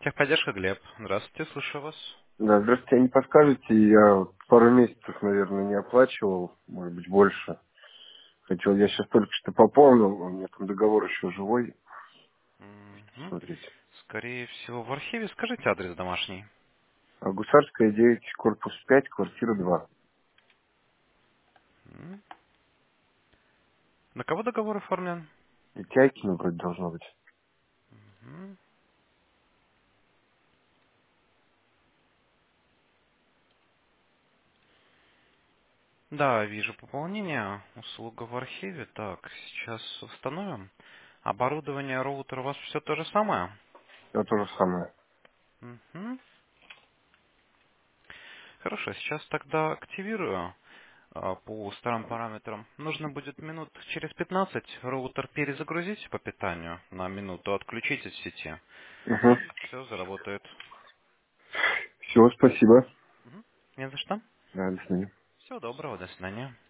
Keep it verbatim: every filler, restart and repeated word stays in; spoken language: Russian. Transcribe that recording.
Техподдержка, Глеб. Здравствуйте, слушаю вас. Да, здравствуйте, а не подскажете, я вот пару месяцев, наверное, не оплачивал, может быть, больше. Хотел, я сейчас только что пополнил, у меня там договор еще живой. Мгм. Смотрите. Скорее всего, в архиве. Скажите адрес домашний. А Гусарская, девять, корпус пять, квартира два. М. На кого договор оформлен? И Тяйкина вроде должно быть. Мгм. Да, вижу пополнение. Услуга в архиве. Так, сейчас установим. Оборудование, роутер у вас все то же самое? Это то же самое. Мгм. Хорошо, сейчас тогда активирую а, по старым параметрам. Нужно будет минут через пятнадцать роутер перезагрузить по питанию на минуту, отключить от сети. Угу. Все заработает. Все, спасибо. Мгм. Не за что. Да, до свидания. Всего доброго, до свидания.